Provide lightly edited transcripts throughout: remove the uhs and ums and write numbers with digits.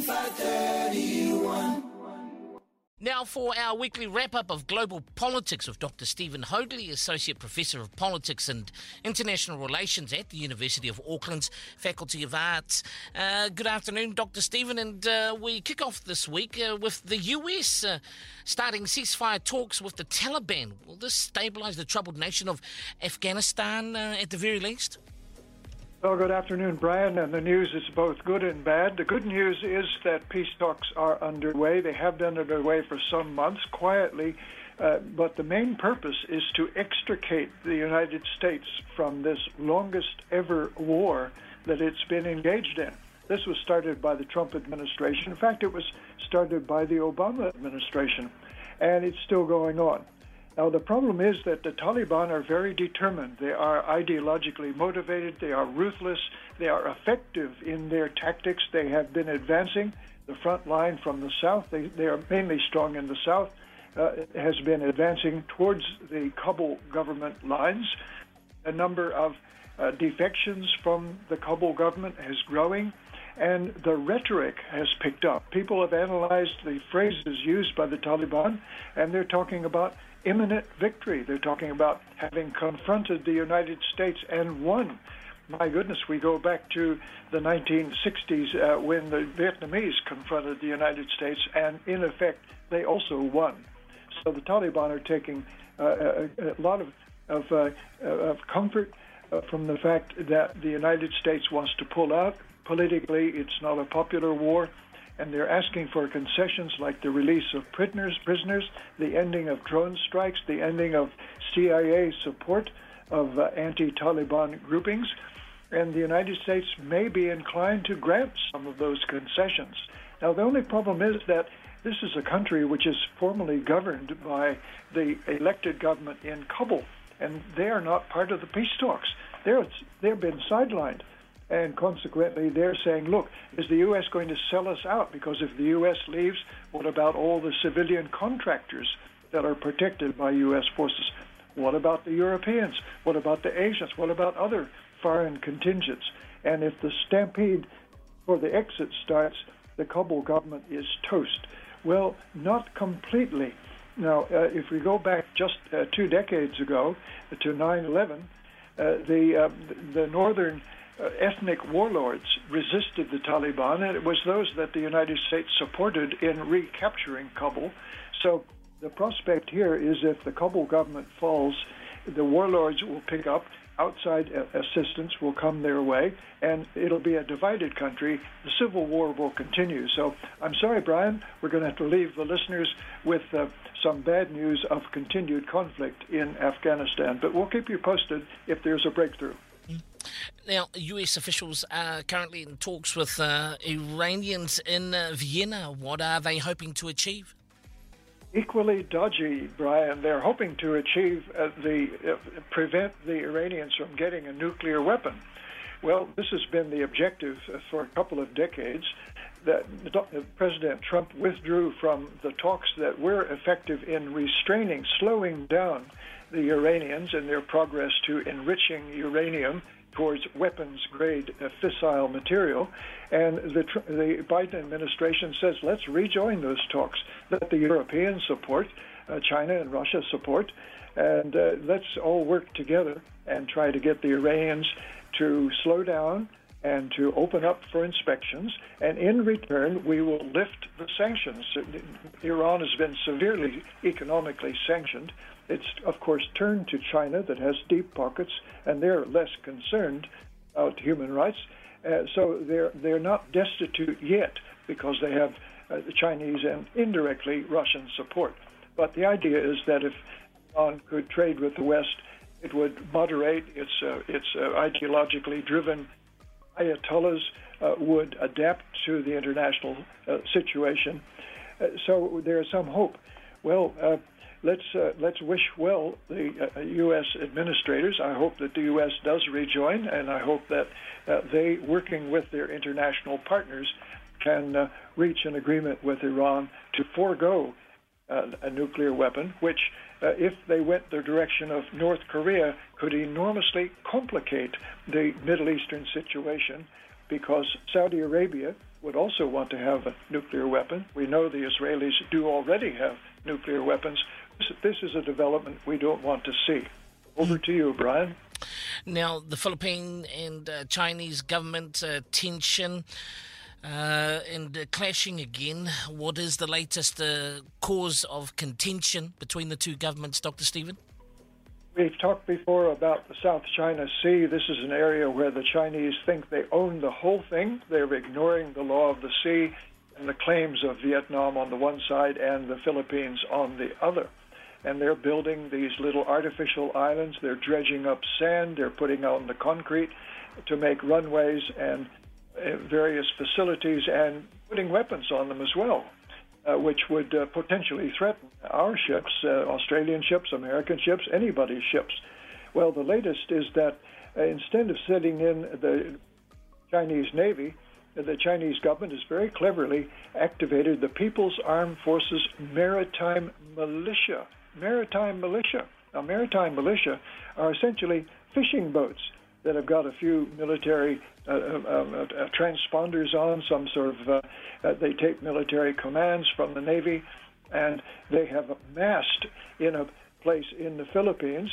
531. Now for our weekly wrap-up of global politics with Dr. Stephen Hoadley, Associate Professor of Politics and International Relations at the University of Auckland's Faculty of Arts. Good afternoon, Dr. Stephen, and we kick off this week with the US starting ceasefire talks with the Taliban. Will this stabilise the troubled nation of Afghanistan at the very least? Well, good afternoon, Brian, and the news is both good and bad. The good news is that peace talks are underway. They have been underway for some months, quietly, but the main purpose is to extricate the United States from this longest ever war that it's been engaged in. This was started by the Trump administration. In fact, it was started by the Obama administration, and it's still going on. Now, the problem is that the Taliban are very determined. They are ideologically motivated. They are ruthless. They are effective in their tactics. They have been advancing the front line from the south. They are mainly strong in the south, has been advancing towards the Kabul government lines. A number of defections from the Kabul government is growing, and the rhetoric has picked up. People have analyzed the phrases used by the Taliban, and they're talking about imminent victory. They're talking about having confronted the United States and won. My goodness, we go back to the 1960s when the Vietnamese confronted the United States, and in effect, they also won. So the Taliban are taking a lot of comfort from the fact that the United States wants to pull out. Politically, it's not a popular war, and they're asking for concessions like the release of prisoners, the ending of drone strikes, the ending of CIA support of anti-Taliban groupings, and the United States may be inclined to grant some of those concessions. Now, the only problem is that this is a country which is formally governed by the elected government in Kabul, and they are not part of the peace talks. They've been sidelined. And consequently, they're saying, look, is the U.S. going to sell us out? Because if the U.S. leaves, what about all the civilian contractors that are protected by U.S. forces? What about the Europeans? What about the Asians? What about other foreign contingents? And if the stampede for the exit starts, the Kabul government is toast. Well, not completely. Now, if we go back just 2 decades ago to 9/11, the northern ethnic warlords resisted the Taliban, and it was those that the United States supported in recapturing Kabul. So the prospect here is if the Kabul government falls, the warlords will pick up, outside assistance will come their way, and it'll be a divided country. The civil war will continue. So I'm sorry, Brian, we're going to have to leave the listeners with some bad news of continued conflict in Afghanistan, but we'll keep you posted if there's a breakthrough. Now, US officials are currently in talks with Iranians in Vienna. What are they hoping to achieve? Equally dodgy, Brian. They're hoping to achieve prevent the Iranians from getting a nuclear weapon. Well, this has been the objective for a couple of decades. That President Trump withdrew from the talks that were effective in restraining, slowing down the Iranians in their progress to enriching uranium towards weapons-grade fissile material. And the Biden administration says, let's rejoin those talks that the Europeans support, China and Russia support, and let's all work together and try to get the Iranians to slow down and to open up for inspections. And in return, we will lift the sanctions. Iran has been severely economically sanctioned. It's, of course, turned to China that has deep pockets, and they're less concerned about human rights. So they're not destitute yet because they have the Chinese and indirectly Russian support. But the idea is that if Iran could trade with the West, it would moderate its ideologically driven ayatollahs, would adapt to the international situation. So there is some hope. Well, let's wish well the U.S. administrators. I hope that the U.S. does rejoin, and I hope that they, working with their international partners, can reach an agreement with Iran to forego a nuclear weapon, which, if they went the direction of North Korea, could enormously complicate the Middle Eastern situation, because Saudi Arabia, would also want to have a nuclear weapon. We know the Israelis do already have nuclear weapons. This is a development we don't want to see. Over to you, Brian. Now, the Philippine and Chinese government tension and clashing again. What is the latest cause of contention between the two governments, Dr. Stephen? We've talked before about the South China Sea. This is an area where the Chinese think they own the whole thing. They're ignoring the law of the sea and the claims of Vietnam on the one side and the Philippines on the other. And they're building these little artificial islands. They're dredging up sand. They're putting out the concrete to make runways and various facilities and putting weapons on them as well, which would potentially threaten our ships, Australian ships, American ships, anybody's ships. Well, the latest is that instead of sending in the Chinese Navy, the Chinese government has very cleverly activated the People's Armed Forces Maritime Militia. Maritime militia. Now, maritime militia are essentially fishing boats that have got a few military transponders on, some sort of, they take military commands from the Navy, and they have amassed in a place in the Philippines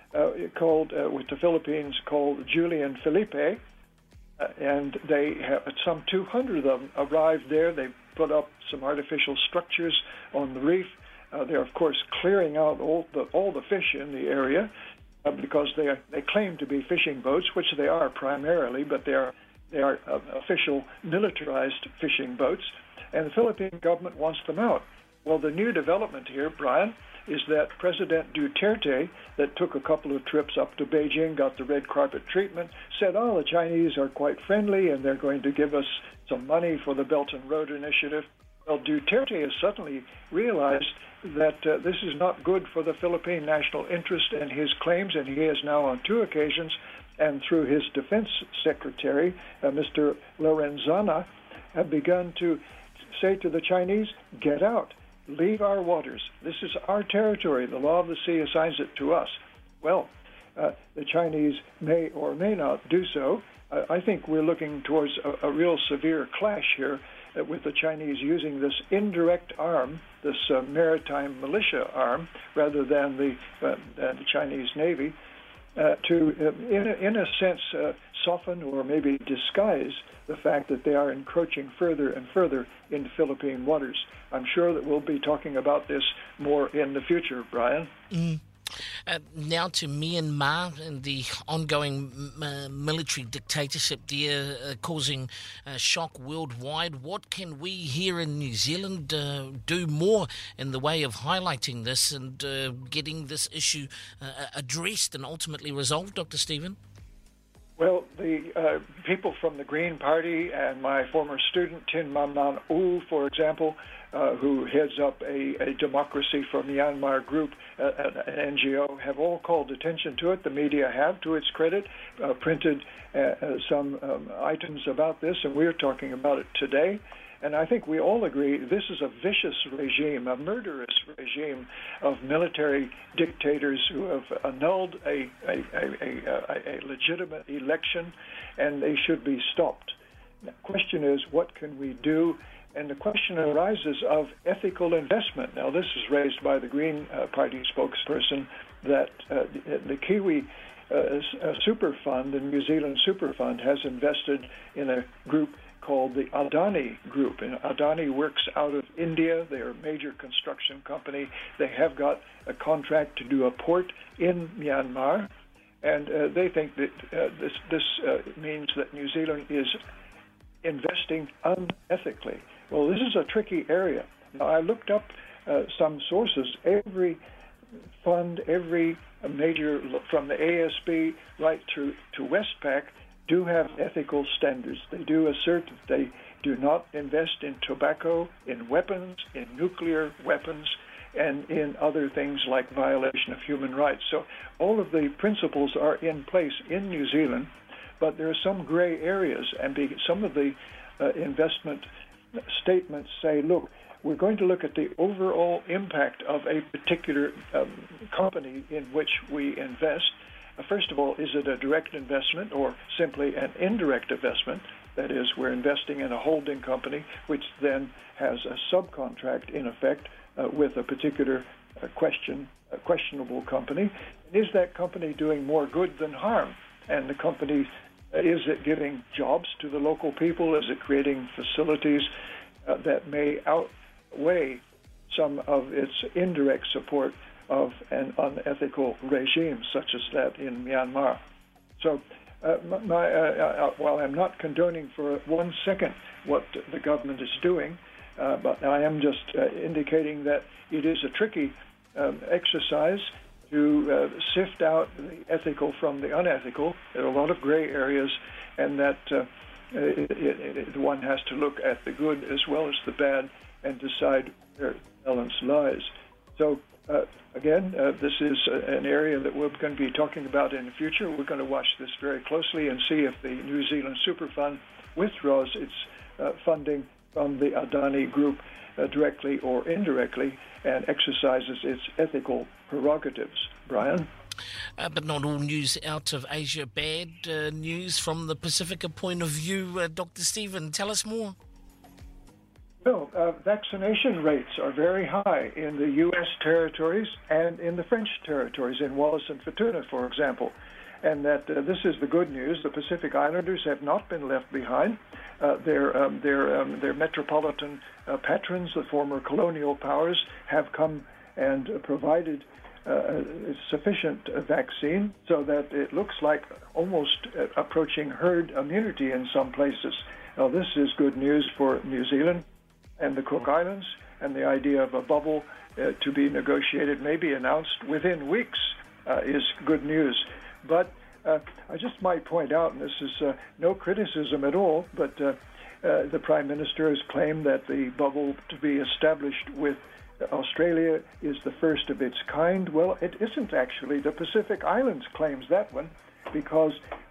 with the Philippines called Julian Felipe, and they have some 200 of them arrived there. They put up some artificial structures on the reef. They're, of course, clearing out all the fish in the area because they claim to be fishing boats, which they are primarily, but they are official militarized fishing boats, and the Philippine government wants them out. Well, the new development here, Brian, is that President Duterte, that took a couple of trips up to Beijing, got the red carpet treatment, said, the Chinese are quite friendly and they're going to give us some money for the Belt and Road Initiative. Well, Duterte has suddenly realized that this is not good for the Philippine national interest and his claims, and he has now on two occasions, and through his defense secretary, Mr. Lorenzana, have begun to say to the Chinese, get out, leave our waters. This is our territory. The law of the sea assigns it to us. Well, the Chinese may or may not do so. I think we're looking towards a real severe clash here with the Chinese using this indirect arm, this maritime militia arm, rather than the Chinese Navy, to, in a sense, soften or maybe disguise the fact that they are encroaching further and further into Philippine waters. I'm sure that we'll be talking about this more in the future, Brian. Now to Myanmar and the ongoing military dictatorship there causing shock worldwide. What can we here in New Zealand do more in the way of highlighting this and getting this issue addressed and ultimately resolved, Dr. Stephen? Well, the people from the Green Party and my former student, Tin Man Man Oo, for example, who heads up a Democracy for Myanmar group, an NGO, have all called attention to it. The media have, to its credit, printed some items about this, and we're talking about it today. And I think we all agree this is a vicious regime, a murderous regime of military dictators who have annulled a legitimate election, and they should be stopped. The question is, what can we do? And the question arises of ethical investment. Now, this was raised by the Green Party spokesperson that the Kiwi Super Fund, the New Zealand Super Fund, has invested in a group called the Adani Group. And Adani works out of India. They're a major construction company. They have got a contract to do a port in Myanmar. And they think that this means that New Zealand is investing unethically. Well, this is a tricky area. Now, I looked up some sources. Every fund, every major, from the ASB right to Westpac, do have ethical standards. They do assert that they do not invest in tobacco, in weapons, in nuclear weapons, and in other things like violation of human rights. So all of the principles are in place in New Zealand, but there are some gray areas, and some of the investment statements say, look, we're going to look at the overall impact of a particular company in which we invest. First of all, is it a direct investment or simply an indirect investment? That is, we're investing in a holding company, which then has a subcontract, in effect, with a particular questionable company. Is that company doing more good than harm? And the company, is it giving jobs to the local people? Is it creating facilities that may outweigh some of its indirect support of an unethical regime, such as that in Myanmar? So while I'm not condoning for 1 second what the government is doing, but I am just indicating that it is a tricky exercise to sift out the ethical from the unethical. There are a lot of gray areas, and that one has to look at the good as well as the bad and decide where the balance lies. So again, this is an area that we're going to be talking about in the future. We're going to watch this very closely and see if the New Zealand Super Fund withdraws its funding from the Adani Group directly or indirectly and exercises its ethical prerogatives. Brian? But not all news out of Asia bad. News from the Pacifica point of view. Dr. Stephen, tell us more. No, vaccination rates are very high in the U.S. territories and in the French territories, in Wallis and Futuna, for example. And that this is the good news. The Pacific Islanders have not been left behind. Their metropolitan patrons, the former colonial powers, have come and provided sufficient vaccine so that it looks like almost approaching herd immunity in some places. Now, this is good news for New Zealand and the Cook Islands, and the idea of a bubble to be negotiated, maybe announced within weeks, is good news. But I just might point out, and this is no criticism at all, but the Prime Minister has claimed that the bubble to be established with Australia is the first of its kind. Well, it isn't actually. The Pacific Islands claims that one because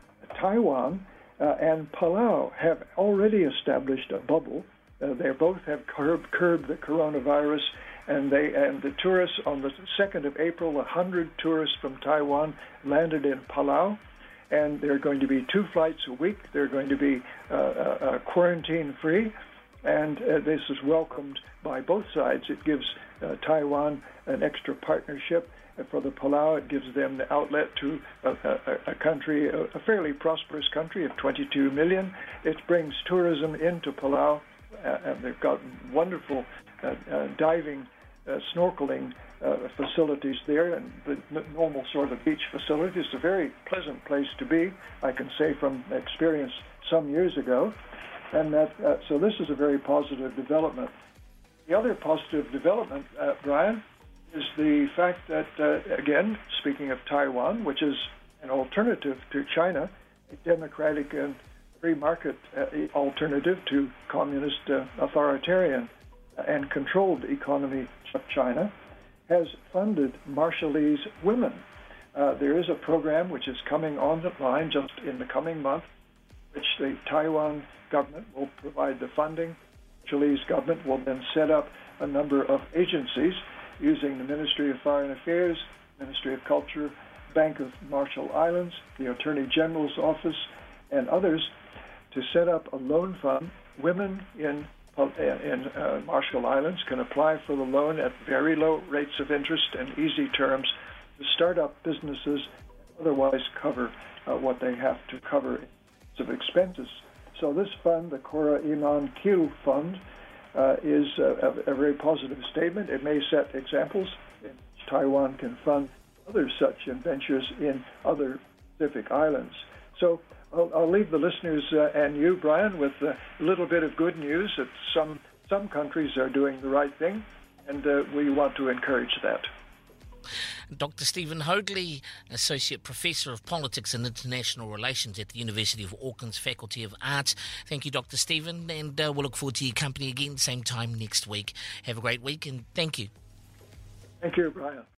Taiwan and Palau have already established a bubble. They both have curbed the coronavirus, and the tourists on the 2nd of April, 100 tourists from Taiwan landed in Palau, and there are going to be 2 flights a week. They're going to be quarantine-free, and this is welcomed by both sides. It gives Taiwan an extra partnership. For the Palau, it gives them the outlet to a country, a fairly prosperous country of 22 million. It brings tourism into Palau. And they've got wonderful diving, snorkeling facilities there, and the normal sort of beach facilities. It's a very pleasant place to be, I can say from experience some years ago. And so this is a very positive development. The other positive development, Brian, is the fact that, again, speaking of Taiwan, which is an alternative to China, a democratic and free market alternative to communist, authoritarian, and controlled economy of China, has funded Marshallese women. There is a program which is coming online just in the coming month, which the Taiwan government will provide the funding. The Marshallese government will then set up a number of agencies using the Ministry of Foreign Affairs, Ministry of Culture, Bank of Marshall Islands, the Attorney General's Office, and others to set up a loan fund. Women in Marshall Islands can apply for the loan at very low rates of interest and easy terms to start up businesses, otherwise cover what they have to cover in terms of expenses. So this fund, the Cora Iman Kil Fund, is a very positive statement. It may set examples in which Taiwan can fund other such ventures in other Pacific islands. So I'll leave the listeners and you, Brian, with a little bit of good news that some countries are doing the right thing, and we want to encourage that. Dr. Stephen Hoadley, Associate Professor of Politics and International Relations at the University of Auckland's Faculty of Arts. Thank you, Dr. Stephen, and we'll look forward to your company again same time next week. Have a great week, and thank you. Thank you, Brian.